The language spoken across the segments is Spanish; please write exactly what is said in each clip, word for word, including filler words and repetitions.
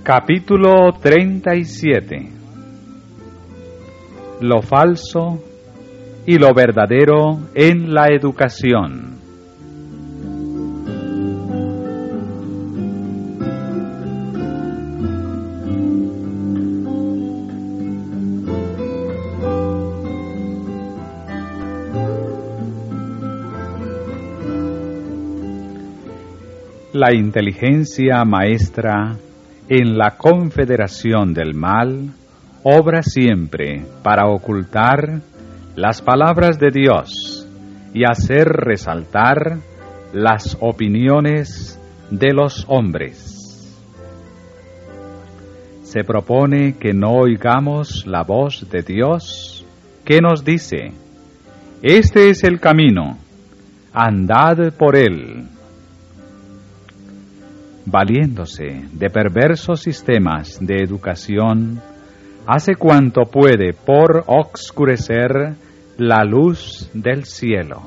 Capítulo treinta y siete. Lo falso y lo verdadero en la educación. La inteligencia maestra en la confederación del mal obra siempre para ocultar las palabras de Dios y hacer resaltar las opiniones de los hombres. Se propone que no oigamos la voz de Dios que nos dice: este es el camino, andad por él. Valiéndose de perversos sistemas de educación, hace cuanto puede por obscurecer la luz del cielo.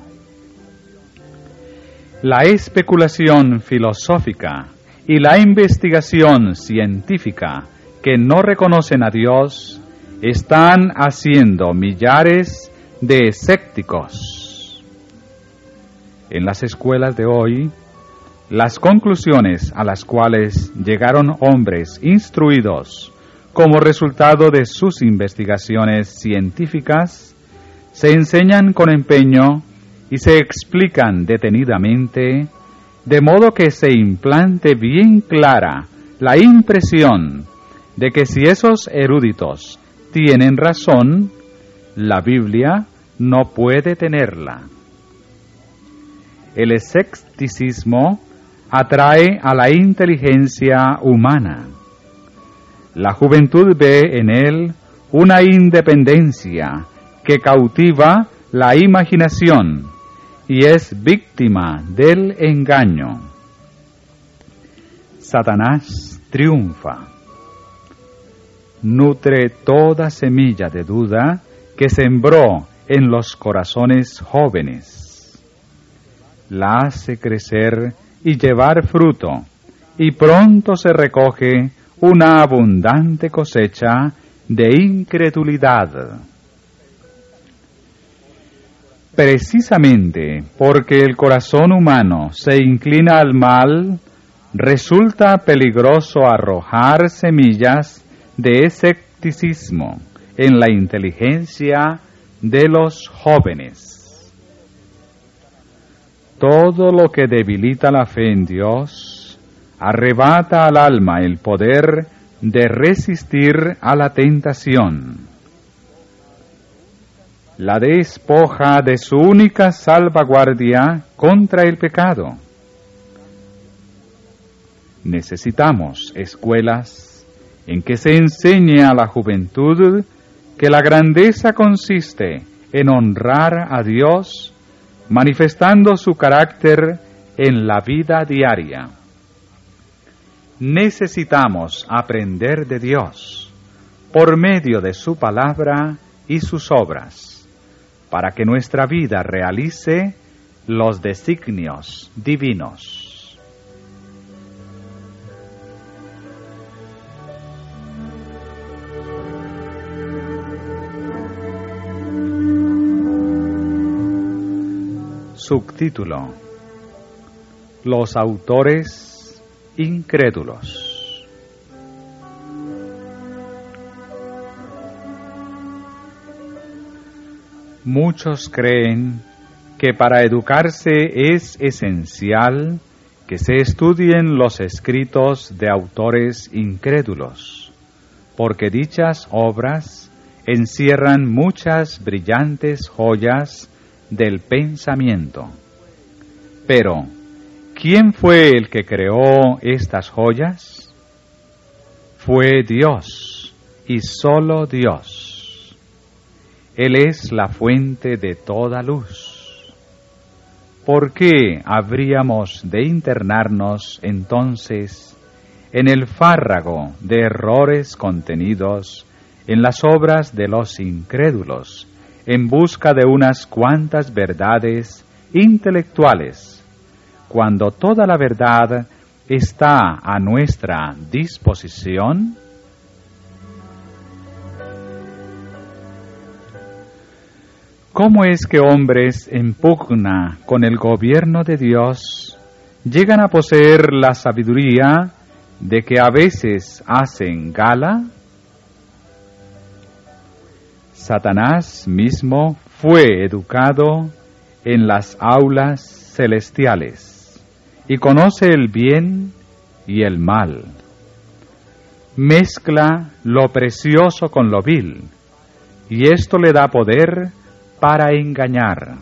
La especulación filosófica y la investigación científica que no reconocen a Dios están haciendo millares de escépticos. En las escuelas de hoy, las conclusiones a las cuales llegaron hombres instruidos como resultado de sus investigaciones científicas se enseñan con empeño y se explican detenidamente, de modo que se implante bien clara la impresión de que si esos eruditos tienen razón, la Biblia no puede tenerla. El escepticismo atrae a la inteligencia humana. La juventud ve en él una independencia que cautiva la imaginación y es víctima del engaño. Satanás triunfa. Nutre toda semilla de duda que sembró en los corazones jóvenes. La hace crecer y llevar fruto, y pronto se recoge una abundante cosecha de incredulidad. Precisamente porque el corazón humano se inclina al mal, resulta peligroso arrojar semillas de escepticismo en la inteligencia de los jóvenes. Todo lo que debilita la fe en Dios arrebata al alma el poder de resistir a la tentación. La despoja de su única salvaguardia contra el pecado. Necesitamos escuelas en que se enseñe a la juventud que la grandeza consiste en honrar a Dios manifestando su carácter en la vida diaria. Necesitamos aprender de Dios por medio de su palabra y sus obras, para que nuestra vida realice los designios divinos. Subtítulo: Los autores incrédulos. Muchos creen que para educarse es esencial que se estudien los escritos de autores incrédulos, porque dichas obras encierran muchas brillantes joyas del pensamiento. Pero, ¿quién fue el que creó estas joyas? Fue Dios, y solo Dios. Él es la fuente de toda luz. ¿Por qué habríamos de internarnos entonces en el fárrago de errores contenidos en las obras de los incrédulos, en busca de unas cuantas verdades intelectuales, cuando toda la verdad está a nuestra disposición? ¿Cómo es que hombres en pugna con el gobierno de Dios llegan a poseer la sabiduría de que a veces hacen gala? Satanás mismo fue educado en las aulas celestiales y conoce el bien y el mal. Mezcla lo precioso con lo vil, y esto le da poder para engañar.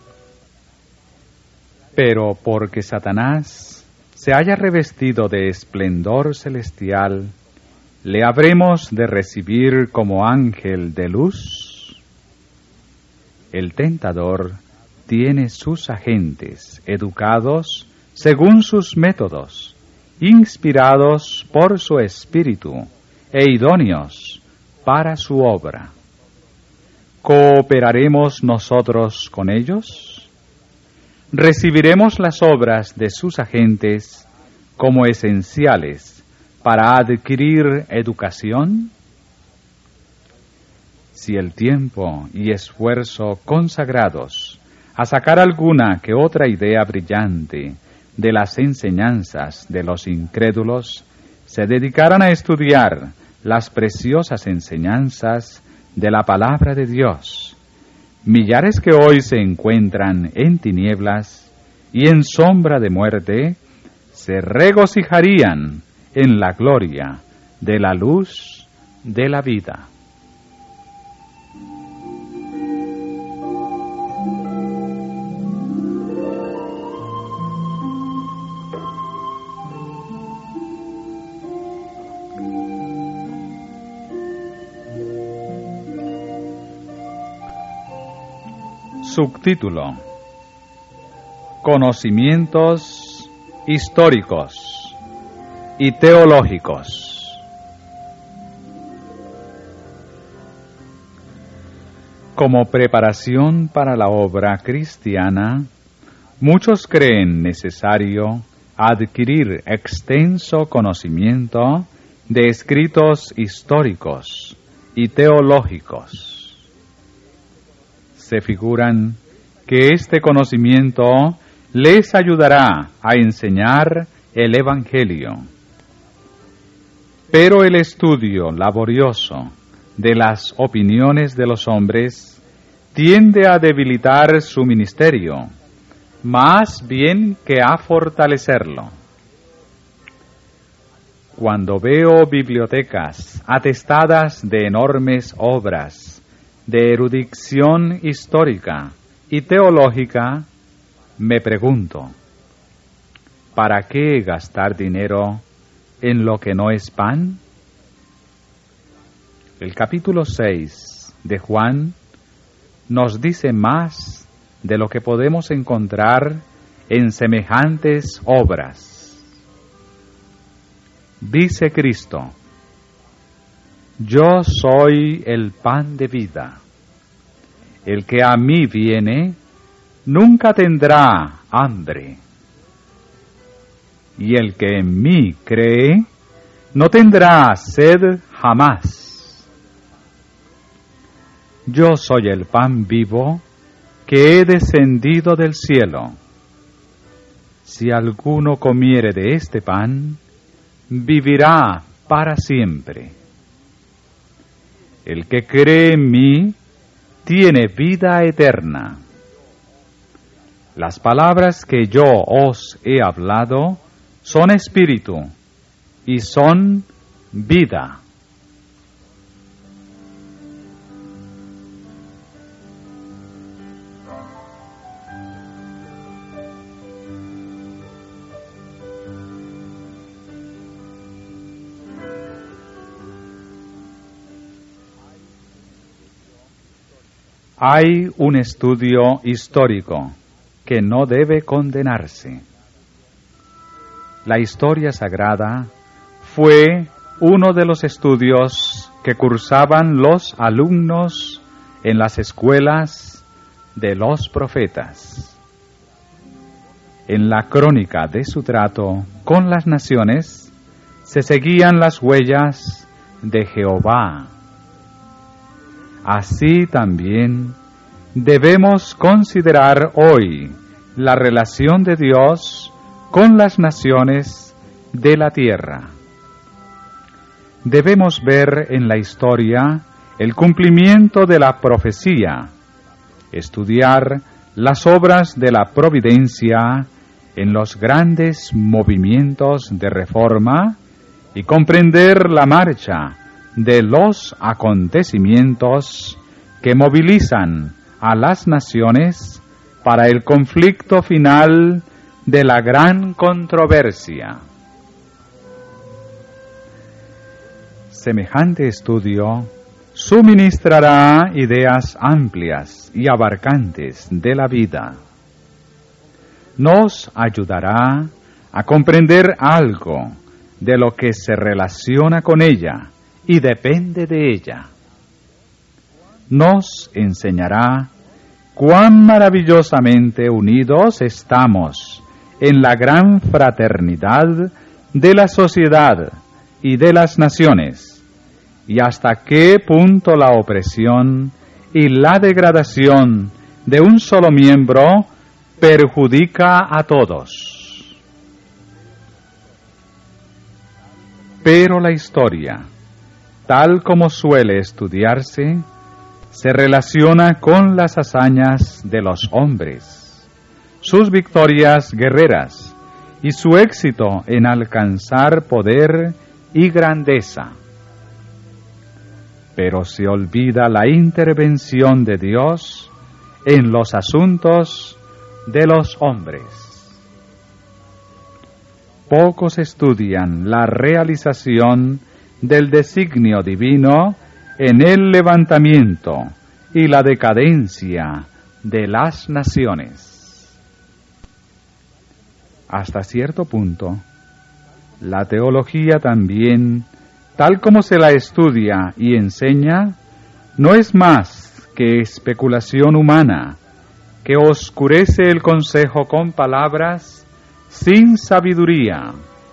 Pero porque Satanás se haya revestido de esplendor celestial, ¿le habremos de recibir como ángel de luz? El tentador tiene sus agentes educados según sus métodos, inspirados por su espíritu e idóneos para su obra. ¿Cooperaremos nosotros con ellos? ¿Recibiremos las obras de sus agentes como esenciales para adquirir educación? Si el tiempo y esfuerzo consagrados a sacar alguna que otra idea brillante de las enseñanzas de los incrédulos se dedicaran a estudiar las preciosas enseñanzas de la palabra de Dios, millares que hoy se encuentran en tinieblas y en sombra de muerte, se regocijarían en la gloria de la luz de la vida. Subtítulo: Conocimientos históricos y teológicos. Como preparación para la obra cristiana, muchos creen necesario adquirir extenso conocimiento de escritos históricos y teológicos. Se figuran que este conocimiento les ayudará a enseñar el Evangelio. Pero el estudio laborioso de las opiniones de los hombres tiende a debilitar su ministerio, más bien que a fortalecerlo. Cuando veo bibliotecas atestadas de enormes obras de erudición histórica y teológica, me pregunto, ¿para qué gastar dinero en lo que no es pan? El capítulo seis de Juan nos dice más de lo que podemos encontrar en semejantes obras. Dice Cristo: Yo soy el pan de vida. El que a mí viene nunca tendrá hambre, y el que en mí cree no tendrá sed jamás. Yo soy el pan vivo que he descendido del cielo. Si alguno comiere de este pan, vivirá para siempre. El que cree en mí tiene vida eterna. Las palabras que yo os he hablado son espíritu y son vida. Hay un estudio histórico que no debe condenarse. La historia sagrada fue uno de los estudios que cursaban los alumnos en las escuelas de los profetas. en la crónica de su trato con las naciones se seguían las huellas de Jehová. Así también debemos considerar hoy la relación de Dios con las naciones de la tierra. Debemos ver en la historia el cumplimiento de la profecía, estudiar las obras de la providencia en los grandes movimientos de reforma y comprender la marcha de los acontecimientos que movilizan a las naciones para el conflicto final de la gran controversia. Semejante estudio suministrará ideas amplias y abarcantes de la vida. Nos ayudará a comprender algo de lo que se relaciona con ella y depende de ella. Nos enseñará cuán maravillosamente unidos estamos en la gran fraternidad de la sociedad y de las naciones, y hasta qué punto la opresión y la degradación de un solo miembro perjudica a todos. Pero la historia, tal como suele estudiarse, se relaciona con las hazañas de los hombres, sus victorias guerreras y su éxito en alcanzar poder y grandeza. Pero se olvida la intervención de Dios en los asuntos de los hombres. Pocos estudian la realización del designio divino en el levantamiento y la decadencia de las naciones. Hasta cierto punto, la teología también, tal como se la estudia y enseña, no es más que especulación humana que oscurece el consejo con palabras sin sabiduría.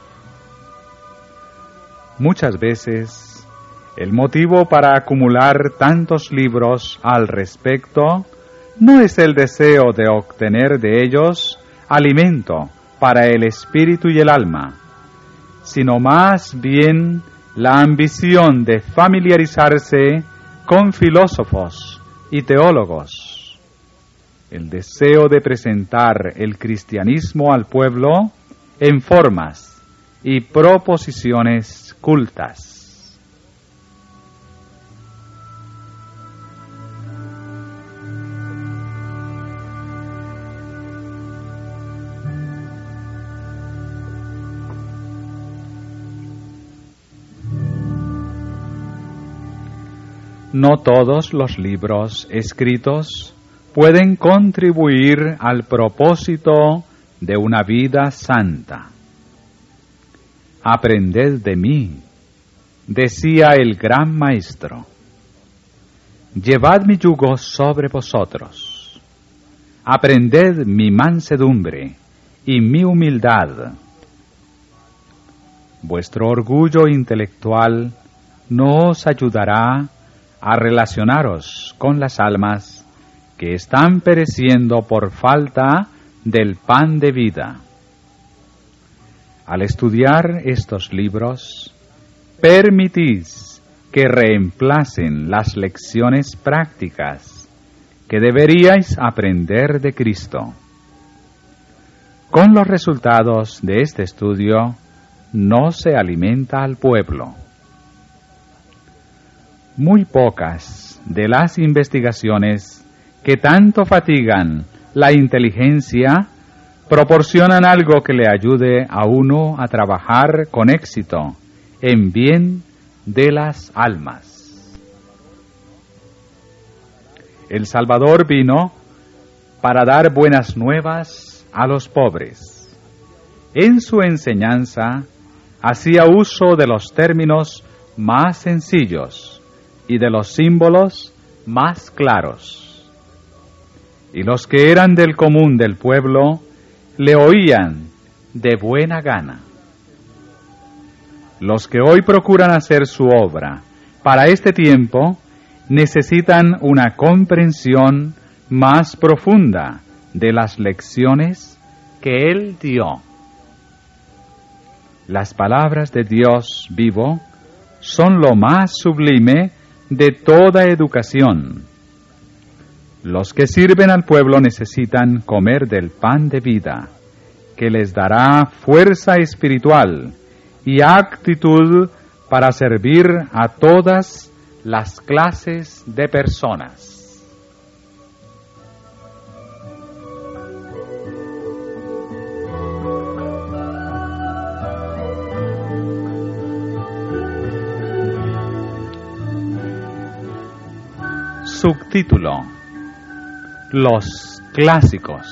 Muchas veces, el motivo para acumular tantos libros al respecto no es el deseo de obtener de ellos alimento para el espíritu y el alma, sino más bien la ambición de familiarizarse con filósofos y teólogos, el deseo de presentar el cristianismo al pueblo en formas y proposiciones cultas. No todos los libros escritos pueden contribuir al propósito de una vida santa. Aprended de mí, decía el gran maestro. Llevad mi yugo sobre vosotros. Aprended mi mansedumbre y mi humildad. Vuestro orgullo intelectual no os ayudará a relacionaros con las almas que están pereciendo por falta del pan de vida. Al estudiar estos libros, permitís que reemplacen las lecciones prácticas que deberíais aprender de Cristo. Con los resultados de este estudio, no se alimenta al pueblo. Muy pocas de las investigaciones que tanto fatigan la inteligencia proporcionan algo que le ayude a uno a trabajar con éxito en bien de las almas. El Salvador vino para dar buenas nuevas a los pobres. En su enseñanza hacía uso de los términos más sencillos y de los símbolos más claros. Y los que eran del común del pueblo le oían de buena gana. Los que hoy procuran hacer su obra para este tiempo necesitan una comprensión más profunda de las lecciones que Él dio. Las palabras de Dios vivo son lo más sublime de toda educación. Los que sirven al pueblo necesitan comer del pan de vida, que les dará fuerza espiritual y actitud para servir a todas las clases de personas. Subtítulo: Los clásicos.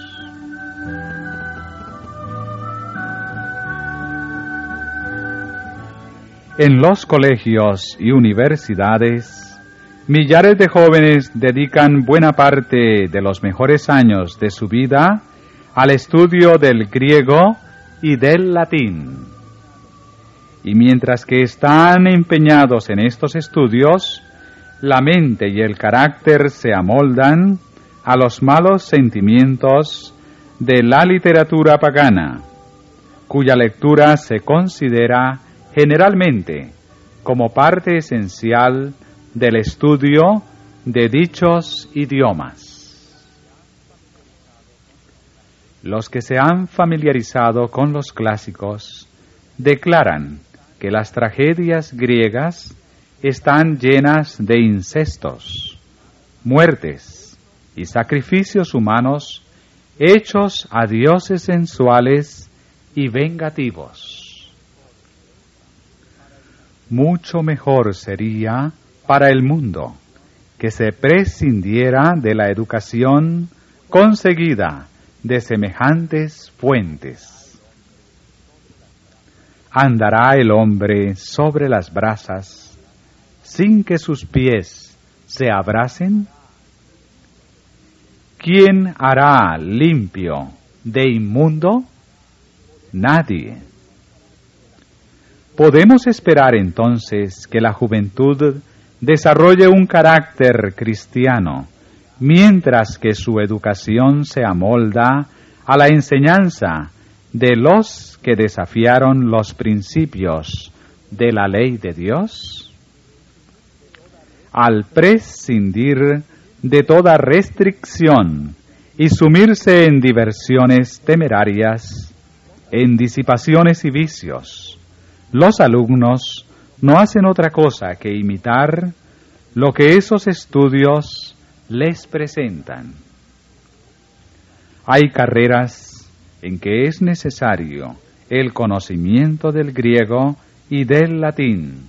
En los colegios y universidades, millares de jóvenes dedican buena parte de los mejores años de su vida al estudio del griego y del latín. Y mientras que están empeñados en estos estudios, la mente y el carácter se amoldan a los malos sentimientos de la literatura pagana, cuya lectura se considera generalmente como parte esencial del estudio de dichos idiomas. Los que se han familiarizado con los clásicos declaran que las tragedias griegas están llenas de incestos, muertes y sacrificios humanos hechos a dioses sensuales y vengativos. Mucho mejor sería para el mundo que se prescindiera de la educación conseguida de semejantes fuentes. ¿Andará el hombre sobre las brasas sin que sus pies se abracen? ¿Quién hará limpio de inmundo? Nadie. ¿Podemos esperar entonces que la juventud desarrolle un carácter cristiano, mientras que su educación se amolda a la enseñanza de los que desafiaron los principios de la ley de Dios? Al prescindir de toda restricción y sumirse en diversiones temerarias, en disipaciones y vicios, los alumnos no hacen otra cosa que imitar lo que esos estudios les presentan. Hay carreras en que es necesario el conocimiento del griego y del latín.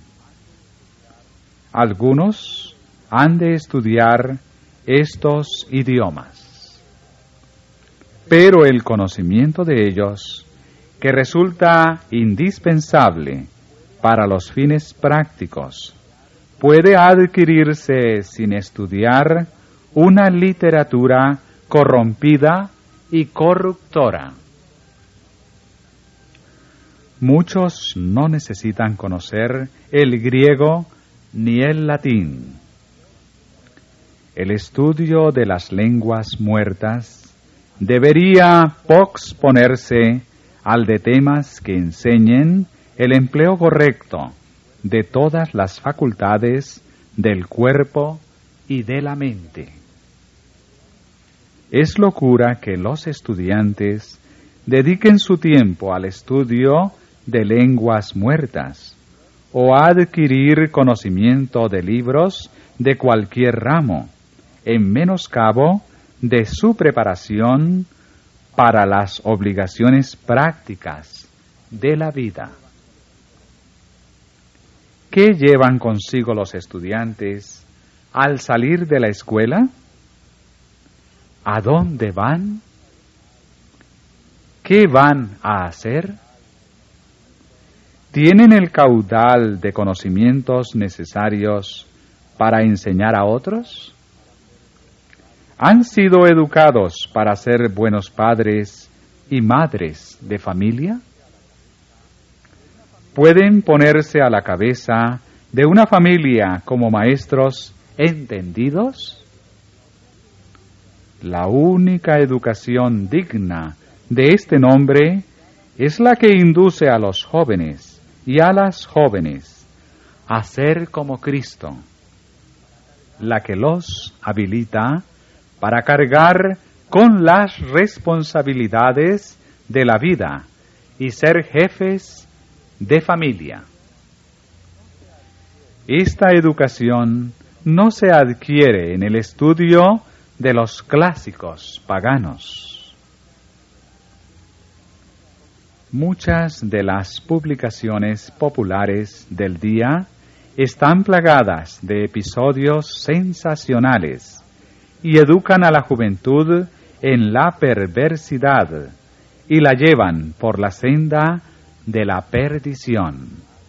Algunos han de estudiar estos idiomas, pero el conocimiento de ellos, que resulta indispensable para los fines prácticos, puede adquirirse sin estudiar una literatura corrompida y corruptora. Muchos no necesitan conocer el griego ni el latín. El estudio de las lenguas muertas debería posponerse al de temas que enseñen el empleo correcto de todas las facultades del cuerpo y de la mente. Es locura que los estudiantes dediquen su tiempo al estudio de lenguas muertas o a adquirir conocimiento de libros de cualquier ramo, en menoscabo de su preparación para las obligaciones prácticas de la vida. ¿Qué llevan consigo los estudiantes al salir de la escuela? ¿A dónde van? ¿Qué van a hacer? ¿Tienen el caudal de conocimientos necesarios para enseñar a otros? ¿Han sido educados para ser buenos padres y madres de familia? ¿Pueden ponerse a la cabeza de una familia como maestros entendidos? La única educación digna de este nombre es la que induce a los jóvenes y a las jóvenes a ser como Cristo, la que los habilita para cargar con las responsabilidades de la vida y ser jefes de familia. Esta educación no se adquiere en el estudio de los clásicos paganos. Muchas de las publicaciones populares del día están plagadas de episodios sensacionales y educan a la juventud en la perversidad y la llevan por la senda de la perdición.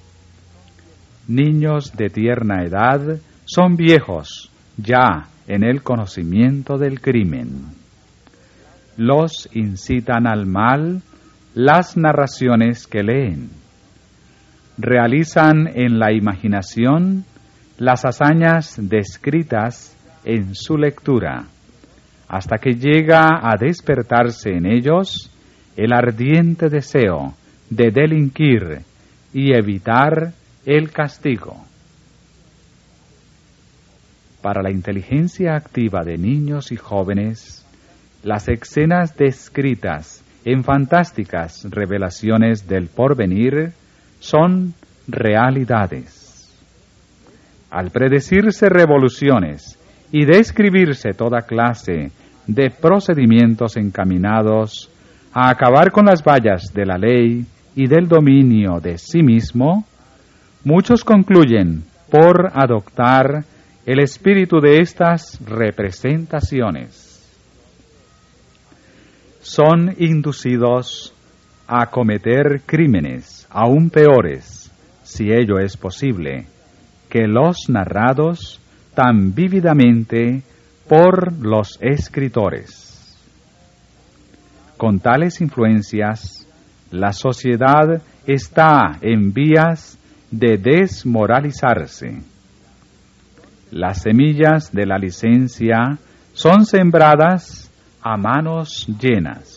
Niños de tierna edad son viejos ya en el conocimiento del crimen. Los incitan al mal las narraciones que leen. Realizan en la imaginación las hazañas descritas en su lectura, hasta que llega a despertarse en ellos el ardiente deseo de delinquir y evitar el castigo. Para la inteligencia activa de niños y jóvenes, las escenas descritas en fantásticas revelaciones del porvenir son realidades. Al predecirse revoluciones y describirse toda clase de procedimientos encaminados a acabar con las vallas de la ley y del dominio de sí mismo, muchos concluyen por adoptar el espíritu de estas representaciones. Son inducidos a cometer crímenes aún peores, si ello es posible, que los narrados tan vívidamente por los escritores. Con tales influencias, la sociedad está en vías de desmoralizarse. Las semillas de la licencia son sembradas a manos llenas.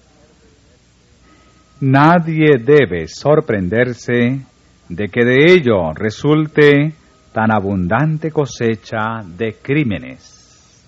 Nadie debe sorprenderse de que de ello resulte tan abundante cosecha de crímenes.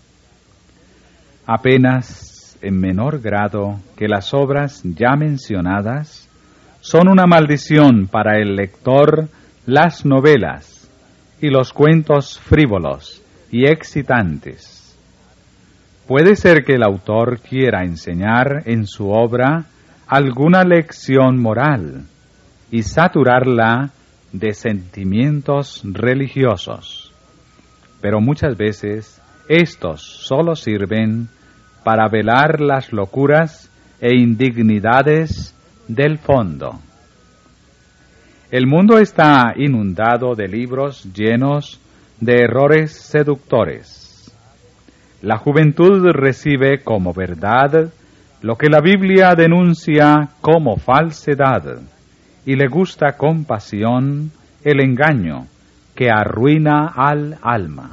Apenas en menor grado que las obras ya mencionadas, son una maldición para el lector las novelas y los cuentos frívolos y excitantes. Puede ser que el autor quiera enseñar en su obra alguna lección moral y saturarla de sentimientos religiosos, pero muchas veces estos solo sirven para velar las locuras e indignidades del fondo. El mundo está inundado de libros llenos de errores seductores. La juventud recibe como verdad lo que la Biblia denuncia como falsedad, y le gusta con pasión el engaño que arruina al alma.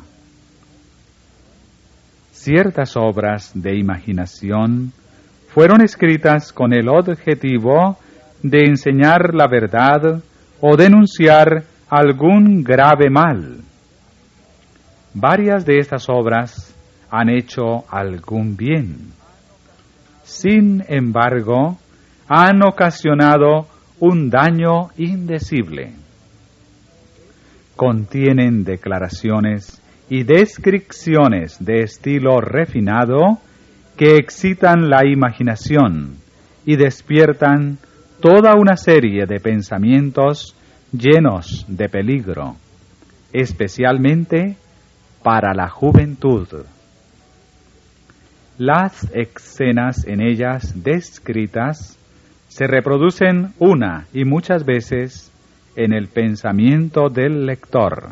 Ciertas obras de imaginación fueron escritas con el objetivo de enseñar la verdad o denunciar algún grave mal. Varias de estas obras han hecho algún bien. Sin embargo, han ocasionado un daño indecible. Contienen declaraciones y descripciones de estilo refinado que excitan la imaginación y despiertan toda una serie de pensamientos llenos de peligro, especialmente para la juventud. Las escenas en ellas descritas se reproducen una y muchas veces en el pensamiento del lector.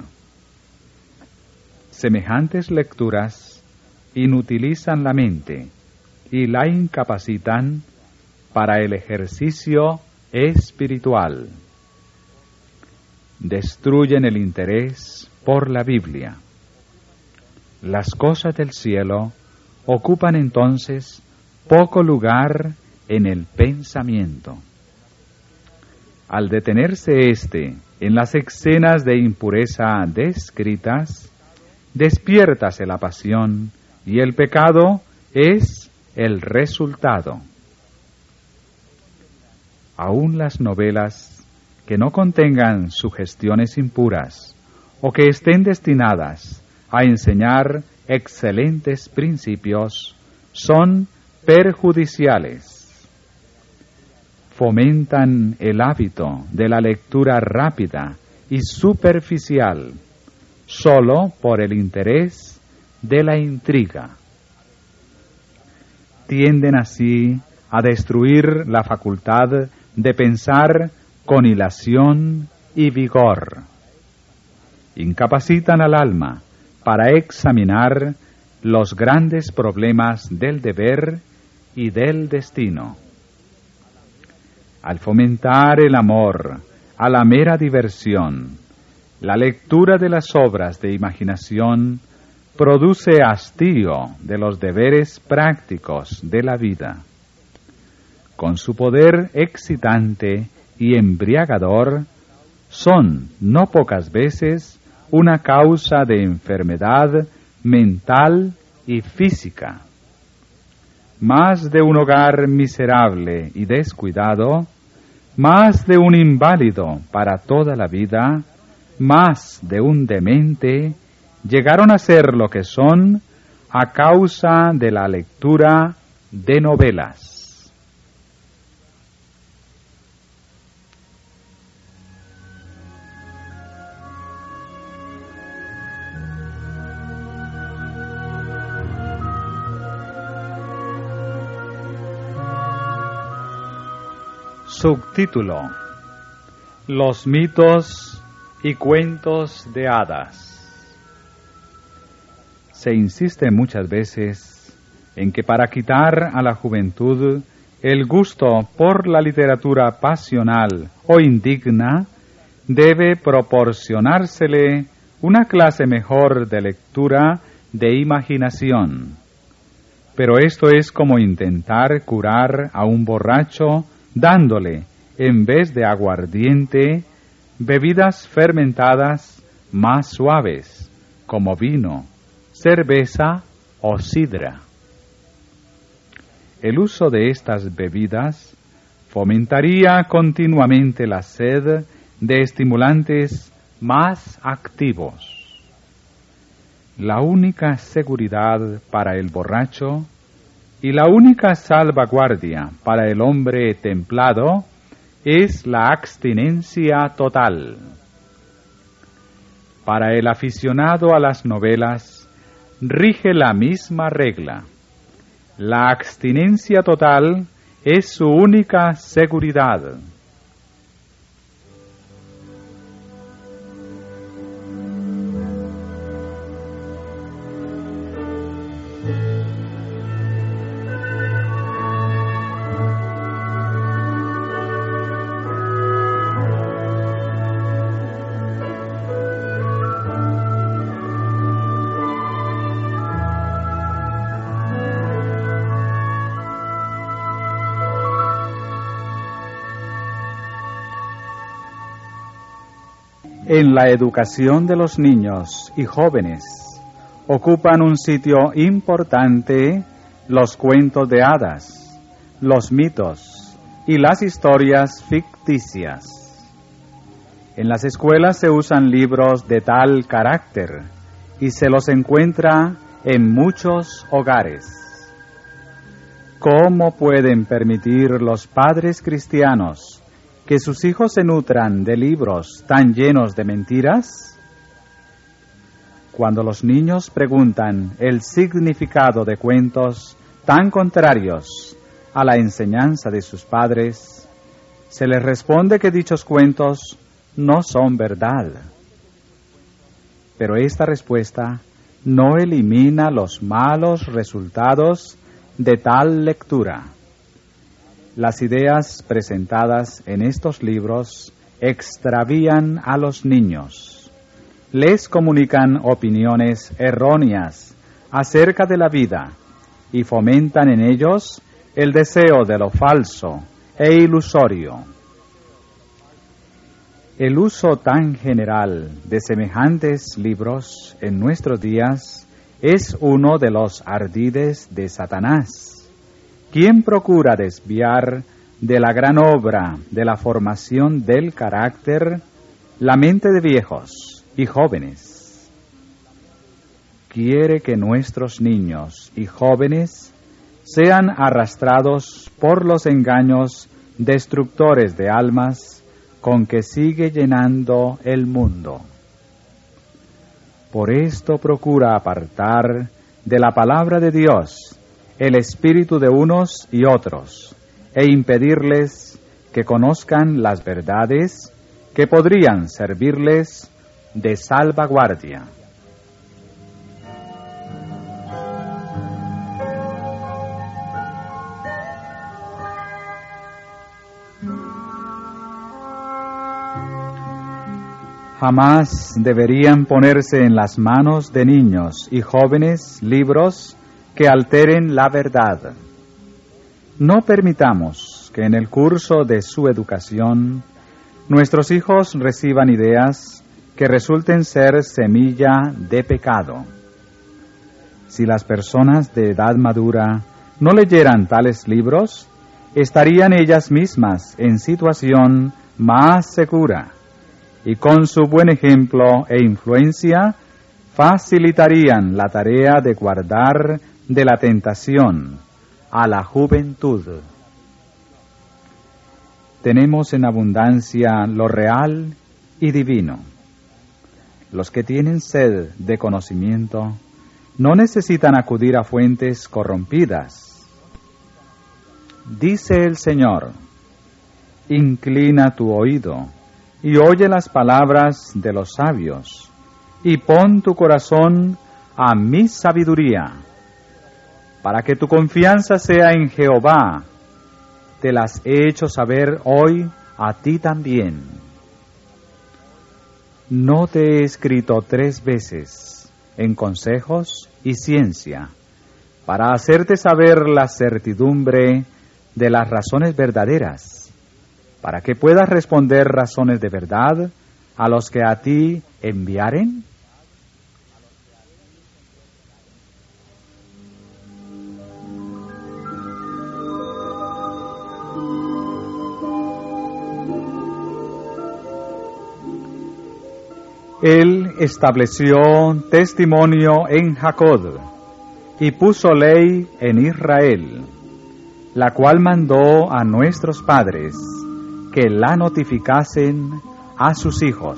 Semejantes lecturas inutilizan la mente y la incapacitan para el ejercicio espiritual. Destruyen el interés por la Biblia. Las cosas del cielo ocupan entonces poco lugar en el pensamiento. Al detenerse éste en las escenas de impureza descritas, despiértase la pasión y el pecado es el resultado. Aún las novelas que no contengan sugestiones impuras o que estén destinadas a enseñar excelentes principios son perjudiciales. Fomentan el hábito de la lectura rápida y superficial solo por el interés de la intriga. Tienden así a destruir la facultad de pensar con hilación y vigor. Incapacitan al alma para examinar los grandes problemas del deber y del destino. Al fomentar el amor a la mera diversión, la lectura de las obras de imaginación produce hastío de los deberes prácticos de la vida. Con su poder excitante y embriagador, son no pocas veces una causa de enfermedad mental y física. Más de un hogar miserable y descuidado, más de un inválido para toda la vida, más de un demente, llegaron a ser lo que son a causa de la lectura de novelas. Subtítulo: Los mitos y cuentos de hadas. Se insiste muchas veces en que para quitar a la juventud el gusto por la literatura pasional o indigna, debe proporcionársele una clase mejor de lectura de imaginación. Pero esto es como intentar curar a un borracho dándole, en vez de aguardiente, bebidas fermentadas más suaves, como vino, cerveza o sidra. El uso de estas bebidas fomentaría continuamente la sed de estimulantes más activos. La única seguridad para el borracho y la única salvaguardia para el hombre templado es la abstinencia total. Para el aficionado a las novelas rige la misma regla. La abstinencia total es su única seguridad. En la educación de los niños y jóvenes ocupan un sitio importante los cuentos de hadas, los mitos y las historias ficticias. En las escuelas se usan libros de tal carácter y se los encuentra en muchos hogares. ¿Cómo pueden permitir los padres cristianos que sus hijos se nutran de libros tan llenos de mentiras? Cuando los niños preguntan el significado de cuentos tan contrarios a la enseñanza de sus padres, se les responde que dichos cuentos no son verdad. Pero esta respuesta no elimina los malos resultados de tal lectura. Las ideas presentadas en estos libros extravían a los niños, les comunican opiniones erróneas acerca de la vida y fomentan en ellos el deseo de lo falso e ilusorio. El uso tan general de semejantes libros en nuestros días es uno de los ardides de Satanás, quien procura desviar de la gran obra de la formación del carácter la mente de viejos y jóvenes. Quiere que nuestros niños y jóvenes sean arrastrados por los engaños destructores de almas con que sigue llenando el mundo. Por esto procura apartar de la palabra de Dios el espíritu de unos y otros e impedirles que conozcan las verdades que podrían servirles de salvaguardia. Jamás deberían ponerse en las manos de niños y jóvenes libros que alteren la verdad. No permitamos que en el curso de su educación nuestros hijos reciban ideas que resulten ser semilla de pecado. Si las personas de edad madura no leyeran tales libros, estarían ellas mismas en situación más segura y con su buen ejemplo e influencia facilitarían la tarea de guardar de la tentación a la juventud. Tenemos en abundancia lo real y divino. Los que tienen sed de conocimiento no necesitan acudir a fuentes corrompidas. Dice el Señor: inclina tu oído y oye las palabras de los sabios, y pon tu corazón a mi sabiduría, para que tu confianza sea en Jehová. Te las he hecho saber hoy a ti también. No te he escrito tres veces en consejos y ciencia, para hacerte saber la certidumbre de las razones verdaderas, para que puedas responder razones de verdad a los que a ti enviaren. Él estableció testimonio en Jacob y puso ley en Israel, la cual mandó a nuestros padres que la notificasen a sus hijos,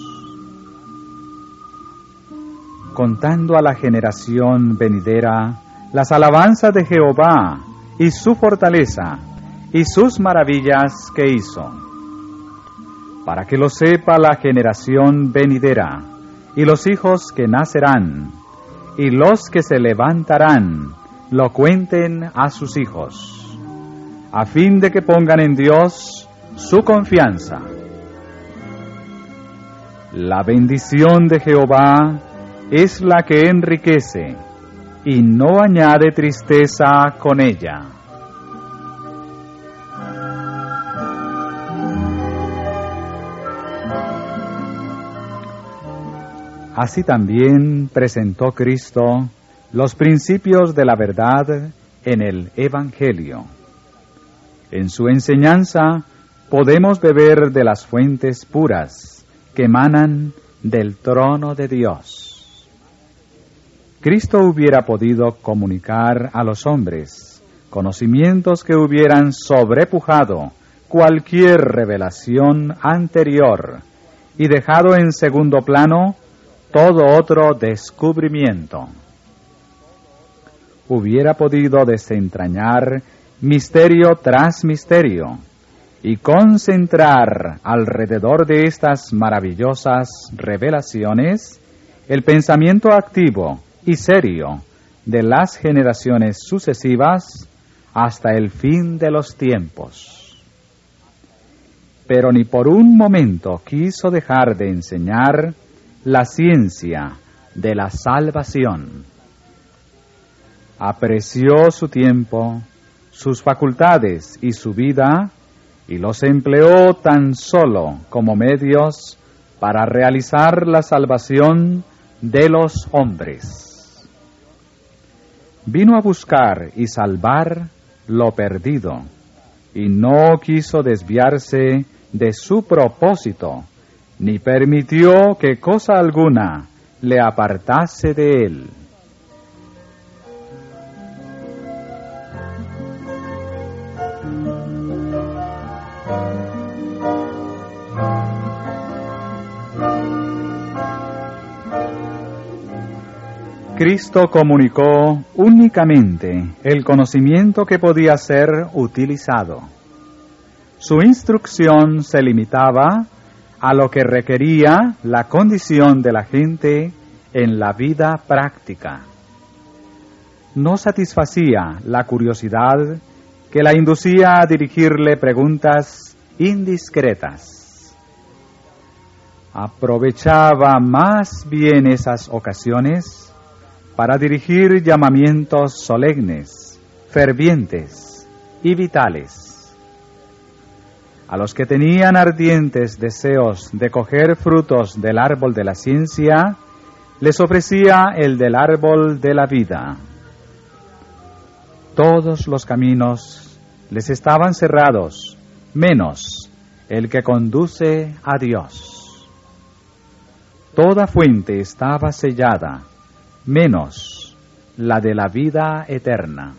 contando a la generación venidera las alabanzas de Jehová y su fortaleza y sus maravillas que hizo, para que lo sepa la generación venidera y los hijos que nacerán y los que se levantarán lo cuenten a sus hijos, a fin de que pongan en Dios su confianza. La bendición de Jehová es la que enriquece y no añade tristeza con ella. Así también presentó Cristo los principios de la verdad en el Evangelio. En su enseñanza podemos beber de las fuentes puras que emanan del trono de Dios. Cristo hubiera podido comunicar a los hombres conocimientos que hubieran sobrepujado cualquier revelación anterior y dejado en segundo plano todo otro descubrimiento. Hubiera podido desentrañar misterio tras misterio y concentrar alrededor de estas maravillosas revelaciones el pensamiento activo y serio de las generaciones sucesivas hasta el fin de los tiempos. Pero ni por un momento quiso dejar de enseñar la ciencia de la salvación. Apreció su tiempo, sus facultades y su vida, y los empleó tan solo como medios para realizar la salvación de los hombres. Vino a buscar y salvar lo perdido, y no quiso desviarse de su propósito, ni permitió que cosa alguna le apartase de él. Cristo comunicó únicamente el conocimiento que podía ser utilizado. Su instrucción se limitaba a lo que requería la condición de la gente en la vida práctica. No satisfacía la curiosidad que la inducía a dirigirle preguntas indiscretas. Aprovechaba más bien esas ocasiones para dirigir llamamientos solemnes, fervientes y vitales. A los que tenían ardientes deseos de coger frutos del árbol de la ciencia, les ofrecía el del árbol de la vida. Todos los caminos les estaban cerrados, menos el que conduce a Dios. Toda fuente estaba sellada, menos la de la vida eterna.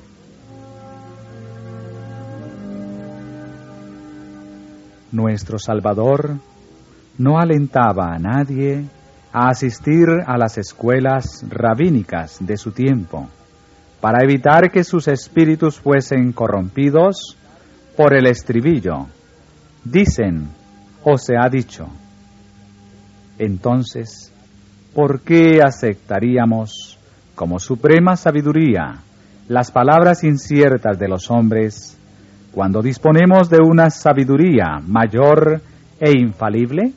Nuestro Salvador no alentaba a nadie a asistir a las escuelas rabínicas de su tiempo, para evitar que sus espíritus fuesen corrompidos por el estribillo: dicen o se ha dicho. Entonces, ¿por qué aceptaríamos como suprema sabiduría las palabras inciertas de los hombres cuando disponemos de una sabiduría mayor e infalible?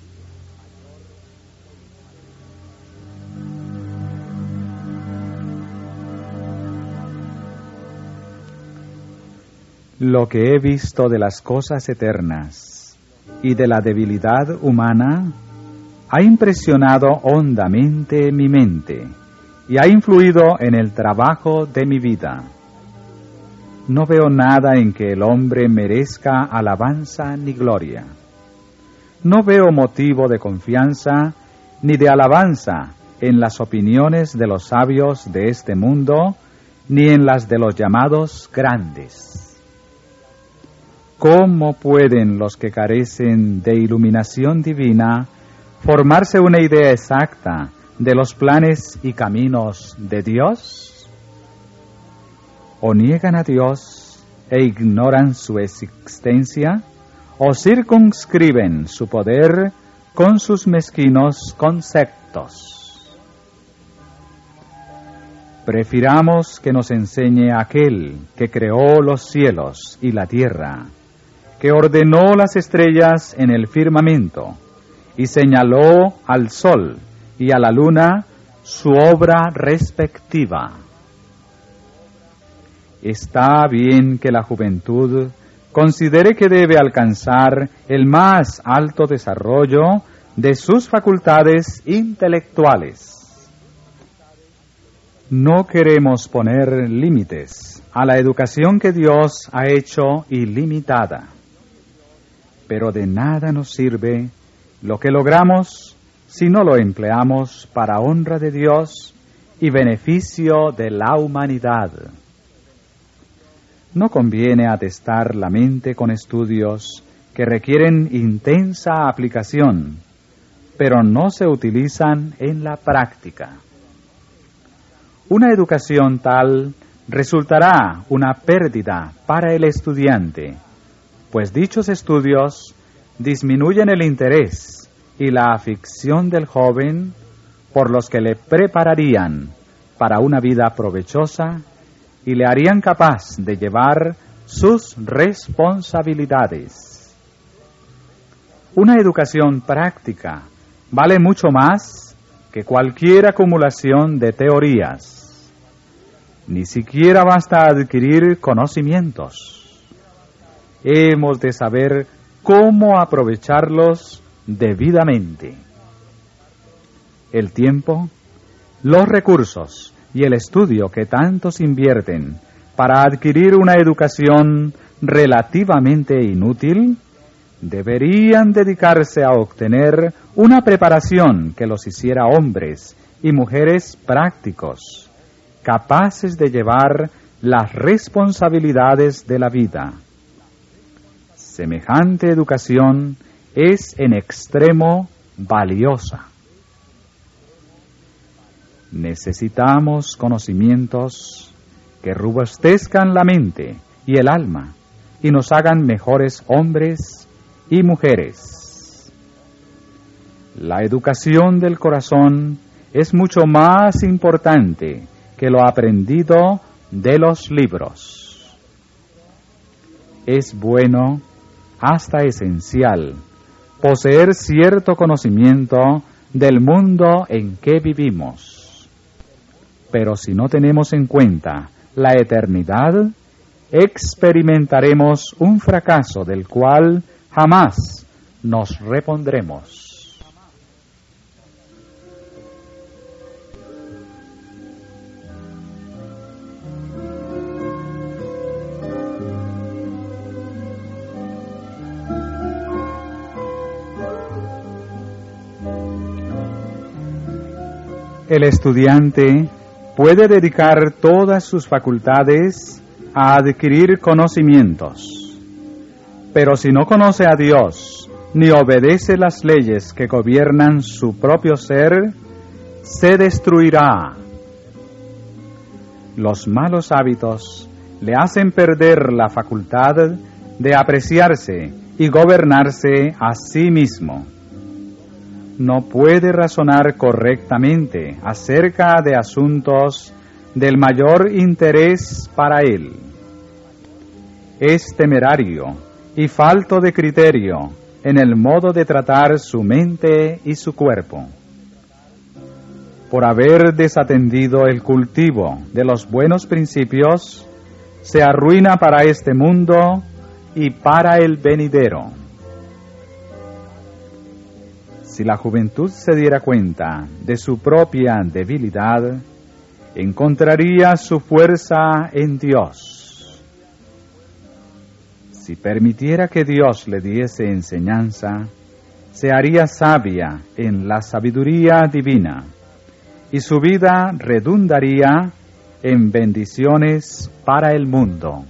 Lo que he visto de las cosas eternas y de la debilidad humana ha impresionado hondamente mi mente y ha influido en el trabajo de mi vida. No veo nada en que el hombre merezca alabanza ni gloria. No veo motivo de confianza ni de alabanza en las opiniones de los sabios de este mundo, ni en las de los llamados grandes. ¿Cómo pueden los que carecen de iluminación divina formarse una idea exacta de los planes y caminos de Dios? ¿O niegan a Dios e ignoran su existencia? ¿O circunscriben su poder con sus mezquinos conceptos? Prefiramos que nos enseñe aquel que creó los cielos y la tierra, que ordenó las estrellas en el firmamento y señaló al sol y a la luna su obra respectiva. Está bien que la juventud considere que debe alcanzar el más alto desarrollo de sus facultades intelectuales. No queremos poner límites a la educación que Dios ha hecho ilimitada, pero de nada nos sirve lo que logramos si no lo empleamos para honra de Dios y beneficio de la humanidad. No conviene atestar la mente con estudios que requieren intensa aplicación, pero no se utilizan en la práctica. Una educación tal resultará una pérdida para el estudiante, pues dichos estudios disminuyen el interés y la afición del joven por los que le prepararían para una vida provechosa y le harían capaz de llevar sus responsabilidades. Una educación práctica vale mucho más que cualquier acumulación de teorías. Ni siquiera basta adquirir conocimientos. Hemos de saber cómo aprovecharlos debidamente. El tiempo, los recursos y el estudio que tantos invierten para adquirir una educación relativamente inútil, deberían dedicarse a obtener una preparación que los hiciera hombres y mujeres prácticos, capaces de llevar las responsabilidades de la vida. Semejante educación es en extremo valiosa. Necesitamos conocimientos que robustezcan la mente y el alma y nos hagan mejores hombres y mujeres. La educación del corazón es mucho más importante que lo aprendido de los libros. Es bueno, hasta esencial, poseer cierto conocimiento del mundo en que vivimos. Pero si no tenemos en cuenta la eternidad, experimentaremos un fracaso del cual jamás nos repondremos. El estudiante puede dedicar todas sus facultades a adquirir conocimientos, pero si no conoce a Dios ni obedece las leyes que gobiernan su propio ser, se destruirá. Los malos hábitos le hacen perder la facultad de apreciarse y gobernarse a sí mismo. No puede razonar correctamente acerca de asuntos del mayor interés para él. Es temerario y falto de criterio en el modo de tratar su mente y su cuerpo. Por haber desatendido el cultivo de los buenos principios, se arruina para este mundo y para el venidero. Si la juventud se diera cuenta de su propia debilidad, encontraría su fuerza en Dios. Si permitiera que Dios le diese enseñanza, se haría sabia en la sabiduría divina, y su vida redundaría en bendiciones para el mundo.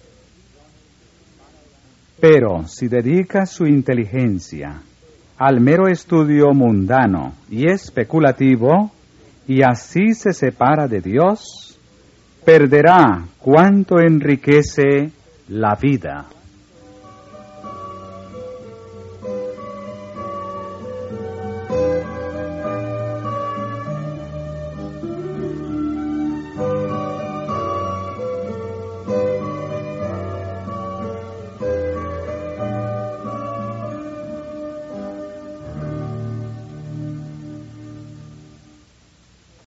Pero si dedica su inteligencia al mero estudio mundano y especulativo, y así se separa de Dios, perderá cuanto enriquece la vida.